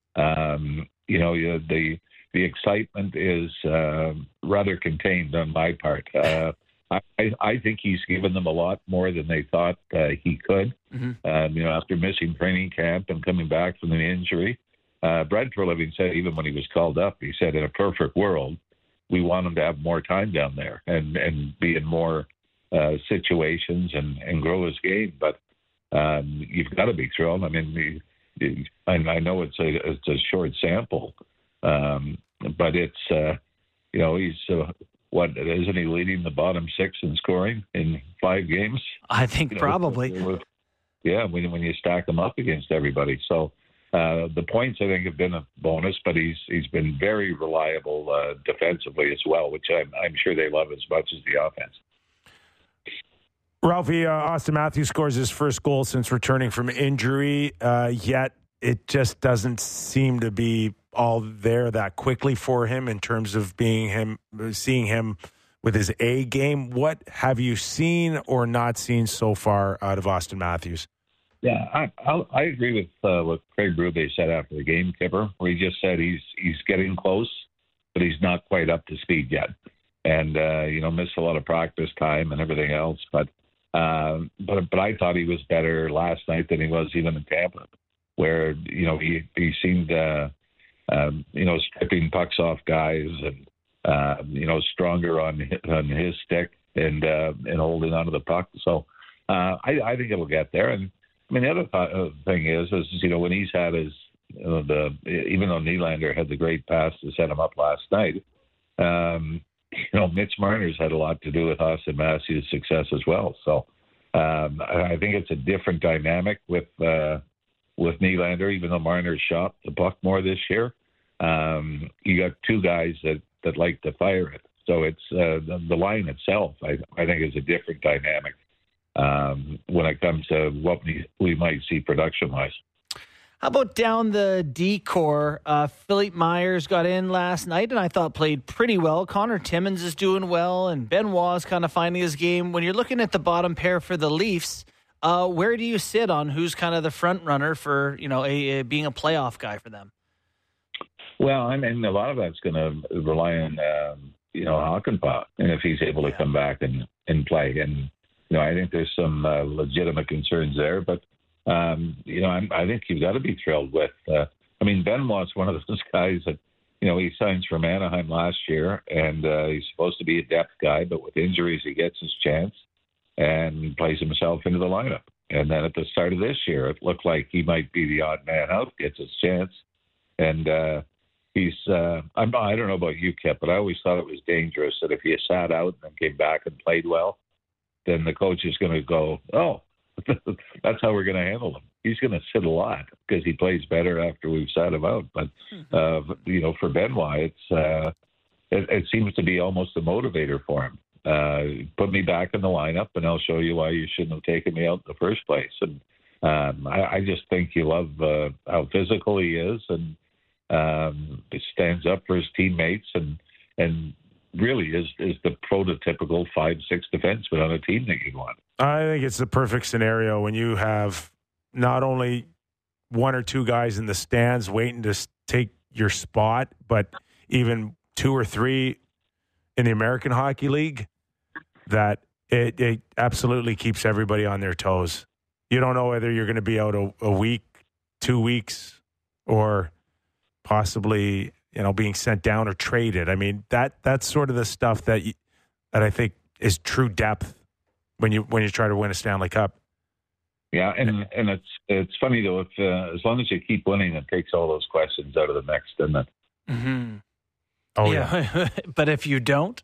Um, you know, the the excitement is uh, rather contained on my part. Uh, I I think he's given them a lot more than they thought uh, he could. Mm-hmm. Um, you know, after missing training camp and coming back from the injury. Uh, Brad Treliving said, even when he was called up, he said, in a perfect world, we want him to have more time down there and, and be in more uh, situations and, and grow his game. But um, you've got to be thrilled. I mean, the, I, I know it's a, it's a short sample, um, but it's, uh, you know, he's, uh, what, isn't he leading the bottom six in scoring in five games? I think you know, probably. with, with, yeah, when, when you stack them up against everybody. So uh, the points, I think, have been a bonus, but he's he's been very reliable uh, defensively as well, which I'm, I'm sure they love as much as the offense. Ralphie, uh, Austin Matthews scores his first goal since returning from injury, uh, yet it just doesn't seem to be all there that quickly for him in terms of being him, seeing him with his A game. What have you seen or not seen so far out of Austin Matthews? Yeah, I I, I agree with uh, what Craig Berube said after the game, Kipper, where he just said he's he's getting close, but he's not quite up to speed yet, and uh, you know missed a lot of practice time and everything else. But uh, but but I thought he was better last night than he was even in Tampa, where you know he he seemed uh, um, you know stripping pucks off guys and uh, you know stronger on on his stick and uh, and holding onto the puck. So uh, I I think it'll get there. And I mean, the other th- thing is, is you know, when he's had his, you know, the even though Nylander had the great pass to set him up last night, um, you know, Mitch Marner's had a lot to do with Austin Matthews' success as well. So um, I, I think it's a different dynamic with uh, with Nylander, even though Marner's shot the puck more this year. Um, you got two guys that, that like to fire it. So it's uh, the, the line itself, I, I think, is a different dynamic. Um, when it comes to what we, we might see production-wise. How about down the D-core? Uh, Philippe Myers got in last night and I thought played pretty well. Connor Timmins is doing well and Benoit's kind of finding his game. When you're looking at the bottom pair for the Leafs, uh, where do you sit on who's kind of the front runner for, you know, a, a, being a playoff guy for them? Well, I mean, a lot of that's going to rely on, um, you know, Hakanpää, and if he's able to yeah. come back and, and play. And You know, I think there's some uh, legitimate concerns there, but um, you know, I'm, I think you've got to be thrilled with. Uh, I mean, Benoit's one of those guys that, you know, he signs from Anaheim last year, and uh, he's supposed to be a depth guy, but with injuries, he gets his chance and plays himself into the lineup. And then at the start of this year, it looked like he might be the odd man out, gets his chance, and uh, he's. Uh, I'm, I don't know about you, Kip, but I always thought it was dangerous that if he sat out and then came back and played well, then the coach is going to go, oh, that's how we're going to handle him. He's going to sit a lot because he plays better after we've sat him out. But, uh, you know, for Benoit, it's, uh, it, it seems to be almost a motivator for him. Uh, put me back in the lineup, and I'll show you why you shouldn't have taken me out in the first place. And um, I, I just think you love uh, how physical he is, and um, he stands up for his teammates, and and really is is the prototypical five six defenseman on a team that you want. I think it's the perfect scenario when you have not only one or two guys in the stands waiting to take your spot, but even two or three in the American Hockey League, that it, it absolutely keeps everybody on their toes. You don't know whether you're going to be out a, a week, two weeks, or possibly, you know, being sent down or traded. I mean, that that's sort of the stuff that you, that I think is true depth when you when you try to win a Stanley Cup. Yeah, and and it's it's funny though, if uh, as long as you keep winning, it takes all those questions out of the mix, doesn't it? Mm-hmm. Oh yeah, yeah. But if you don't,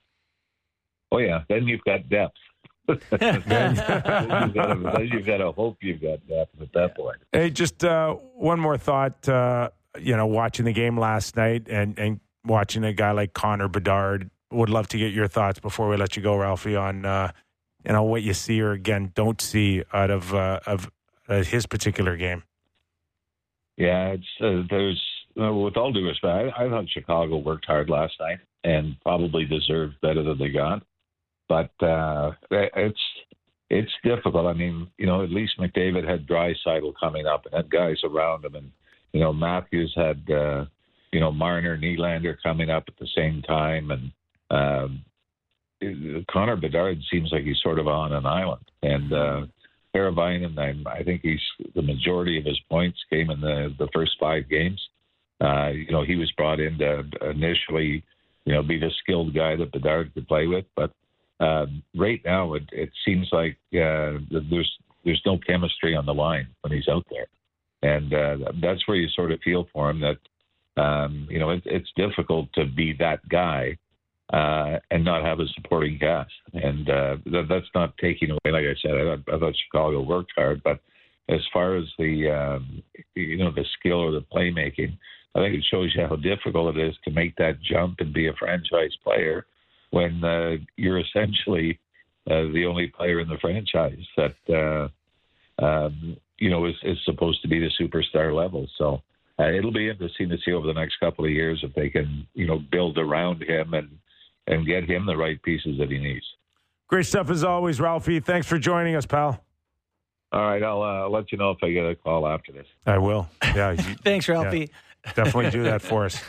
oh yeah, then you've got depth. then, then, you've got to, then you've got to hope you've got depth at that point. Hey, just uh, one more thought. Uh, you know, watching the game last night and, and watching a guy like Connor Bedard, would love to get your thoughts before we let you go, Ralphie, on uh, you know what you see or again don't see out of uh, of uh, his particular game. Yeah, it's uh, there's uh, with all due respect, I, I thought Chicago worked hard last night and probably deserved better than they got, but uh, it's it's difficult. I mean, you know, at least McDavid had Draisaitl coming up and had guys around him, and you know, Matthews had, uh, you know, Marner, Nylander coming up at the same time. And um, Connor Bedard seems like he's sort of on an island. And uh, Teravainen, I, I think he's the majority of his points came in the, the first five games. Uh, you know, he was brought in to initially you know, be the skilled guy that Bedard could play with. But um, right now, it, it seems like uh, there's there's no chemistry on the line when he's out there, and uh, that's where you sort of feel for him that um, you know it, it's difficult to be that guy uh, and not have a supporting cast, and uh, that, that's not taking away. Like I said, I, I thought Chicago worked hard, but as far as the um, you know the skill or the playmaking, I think it shows you how difficult it is to make that jump and be a franchise player when uh, you're essentially uh, the only player in the franchise that uh, um, you know is, is supposed to be the superstar level. So uh, it'll be interesting to see over the next couple of years if they can you know build around him and and get him the right pieces that he needs. Great stuff as always, Ralphie. Thanks for joining us, pal. All right, I'll uh, let you know if I get a call after this. I will. Yeah. You, Thanks, Ralphie. Yeah, definitely do that for us.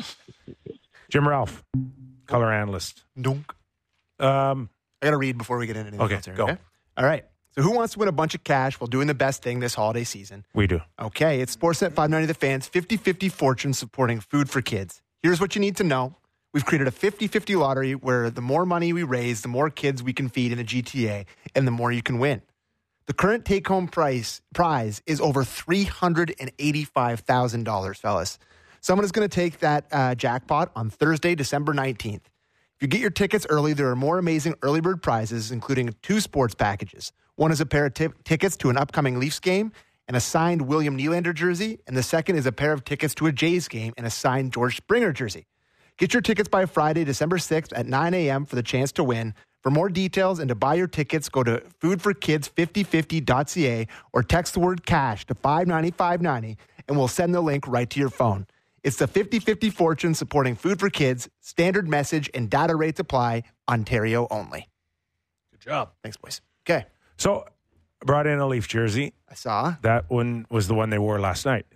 Jim Ralph, color analyst. Dunk. Um, I got to read before we get into anything okay, else here, go. okay? All right. So who wants to win a bunch of cash while doing the best thing this holiday season? We do. Okay, it's Sportsnet five ninety The Fans fifty-fifty fortune supporting food for kids. Here's what you need to know. We've created a fifty-fifty lottery where the more money we raise, the more kids we can feed in the G T A, and the more you can win. The current take-home price prize is over three hundred eighty-five thousand dollars, fellas. Someone is going to take that uh, jackpot on Thursday, December nineteenth. If you get your tickets early, there are more amazing early bird prizes, including two sports packages. One is a pair of t- tickets to an upcoming Leafs game and a signed William Nylander jersey, and the second is a pair of tickets to a Jays game and a signed George Springer jersey. Get your tickets by Friday, December sixth at nine a.m. for the chance to win. For more details and to buy your tickets, go to food for kids fifty fifty dot c a or text the word cash to five ninety five ninety and we'll send the link right to your phone. It's the fifty-fifty fortune supporting Food for Kids. Standard message and data rates apply. Ontario only. Good job. Thanks, boys. Okay. So, brought in a Leaf jersey. I saw. That one was the one they wore last night,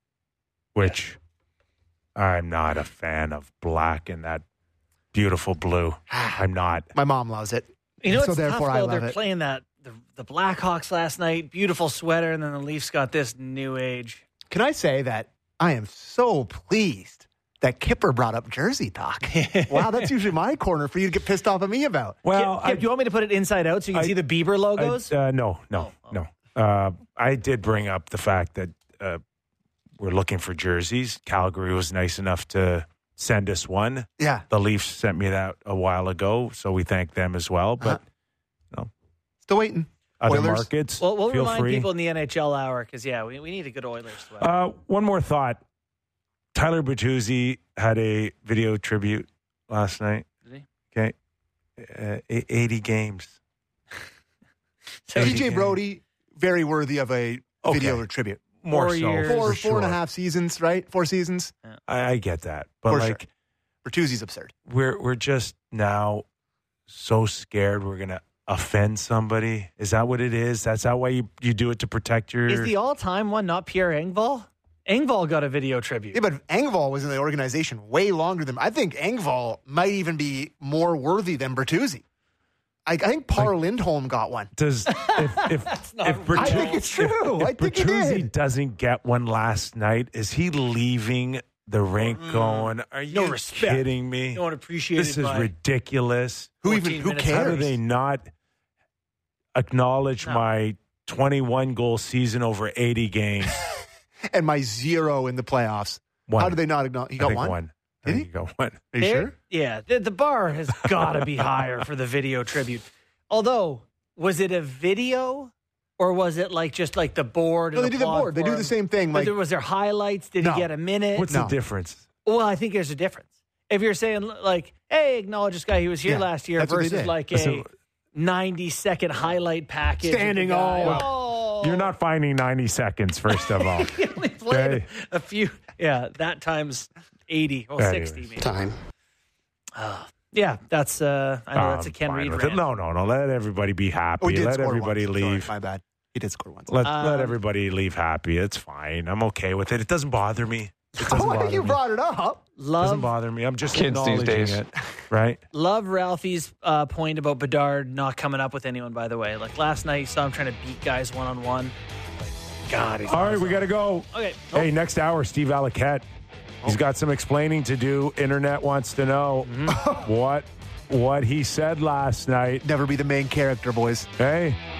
which I'm not a fan of black and that beautiful blue. I'm not. My mom loves it. You know so what's tough, therefore I though? love They're it. playing that the, the Blackhawks last night. Beautiful sweater, and then the Leafs got this new age. Can I say that I am so pleased that Kipper brought up jersey talk? Wow, that's usually my corner for you to get pissed off at me about. Well, Kip, Kip, do you want me to put it inside out so you can I- see the Bieber logos? I, uh, no, no, Oh, oh. no. Uh, I did bring up the fact that uh, we're looking for jerseys. Calgary was nice enough to send us one. Yeah. The Leafs sent me that a while ago, so we thank them as well. But Uh-huh. Still waiting. other Oilers? markets, Well, we'll feel remind free. people in the N H L hour because, yeah, we, we need a good Oilers sweater. Uh, one more thought. Tyler Bertuzzi had a video tribute last night. Did he? Okay. Uh, e- eighty games. So T eighty J games. Brody, very worthy of a Okay. video tribute. More Four so. years. Four, for four and a sure. half seasons, right? Four seasons. I, I get that. But For sure. like, Bertuzzi's absurd. we're we're just now so scared we're gonna offend somebody. Is that what it is? That's that why you, you do it to protect your Is the all-time one not Pierre Engvall? Engvall got a video tribute. Yeah, but Engvall was in the organization way longer than I think Engvall might even be more worthy than Bertuzzi. I, I think Par Lindholm got one. does if if, not if right. I think it's true. if I think he Bertuzzi did. doesn't get one last night, is he leaving the rink going, are you No respect. kidding me? No one appreciated This is by ridiculous. Who even? fourteen Who minutes. How do cares? they not acknowledge No. my twenty-one goal season over eighty games? And my zero in the playoffs. One. How do they not acknowledge? He I got think one. one. I Did think he? he got one. Are you There- sure? Yeah, the, the bar has got to be higher for the video tribute. Although, was it a video or was it like just like the board? No, and they do the applaud board. They for do him? the same thing. But Like there, was there highlights? Did No. he get a minute? What's No. the difference? Well, I think there's a difference. If you're saying like, "Hey, acknowledge this guy. He was here Yeah, last year," that's what they versus did. like a So- ninety second highlight package, with Standing the guy. O. Oh, You're not finding ninety seconds, first of all. He only played Okay. a few. Yeah, that times eighty or Anyways. sixty, maybe. Time. Yeah, that's. Uh, I know that's a I'm Ken fine Reed with it. rant. No, no, no. Let everybody be happy. oh, he did Let score everybody once. Sorry, leave. my bad. He did score once. Let, Um, let everybody leave happy. It's fine. I'm okay with it. It doesn't bother me. It doesn't Oh, I bother think you me. brought it up. It doesn't Love, bother me. I'm just Kids these acknowledging days. it. Right? love Ralphie's uh, point about Bedard not coming up with anyone. By the way, like last night, you saw him trying to beat guys one on one. God, he's All right, awesome. we got to go. Okay. Hey, next hour, Steve Alakette. He's got some explaining to do. Internet wants to know what what he said last night. Never be the main character, boys. Hey.